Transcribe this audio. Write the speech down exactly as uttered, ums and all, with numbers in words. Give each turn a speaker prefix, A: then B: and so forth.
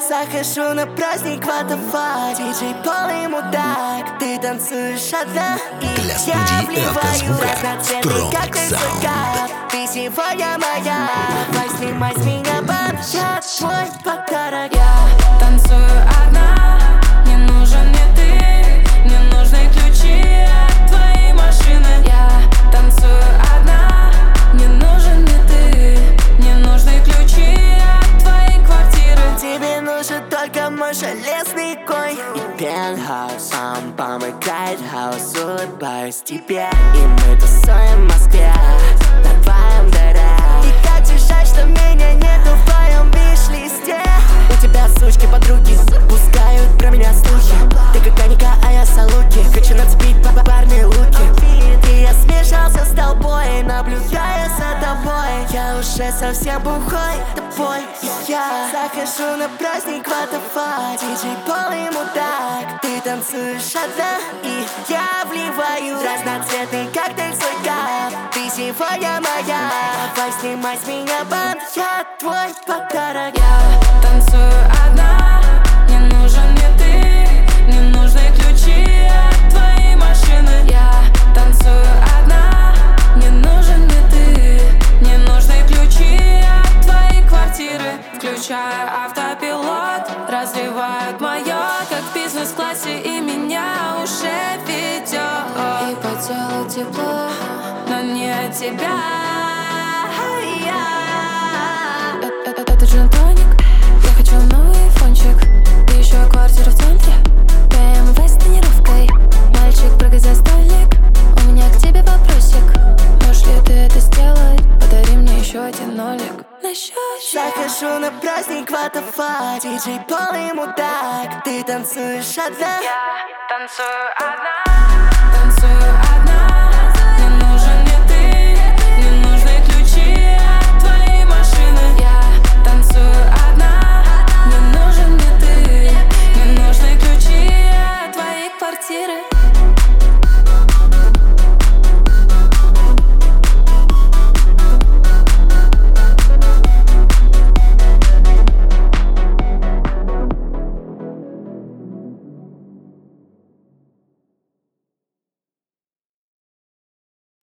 A: Захожу на праздник Ватафа, диджей полный мудак. Ты танцуешь одна, и
B: для
A: я вливаю
B: автозвука
A: разноцветный коктейль свой. Ты сегодня моя, давай снимай с меня бан. Я твой подарок.
C: Я танцую одна, не нужен мне ты, не нужны ключи от твоей машины. Я танцую одна, не нужен мне ты, не нужны ключи от твоей квартиры.
A: Тебе нужен только мой железный конь и пентхаус. Сам помыкает хаос, улыбаюсь тебе, и мы тусуем в Москве на твоем дыре. И как же жаль, что меня нету в твоем виш-листе. У тебя сучки подруги пускают про меня слухи. Ты как Аника, а я Салуки. Хочу нацепить по парные луки. И я смешался с толпой, наблюдая за тобой. Я уже совсем бухой, тобой и я захожу на праздник Ватафа, диджей полный мудак. Ты танцуешь одна, и я вливаю разноцветный коктейль свой кап. Ты сегодня моя, давай снимай с меня бан. Я твой подарок.
C: Я танцую одна, не нужен мне ты, не нужны ключи от твоей машины. Я танцую одна, не нужен мне ты, не нужны ключи от твоей квартиры. Включаю автопилот, разливают мое, как в бизнес-классе, и меня уже ведет. И по телу тепло, но не от тебя. Это джин-тоник, я хочу новый фончик. И еще квартира в центре, бэ эм вэ с тонировкой. Мальчик, прыгай за столик, у меня к тебе вопросик. Можешь ли ты это сделать? Подари мне еще один нолик на счете.
A: Захожу на праздник Ватафа, диджей полный мудак. Ты танцуешь одна,
C: Я танцую одна, танцую одна. Не нужен мне ты, не нужны ключи от твоей машины. Я танцую одна, не нужен мне ты, не нужны ключи от твоей квартиры.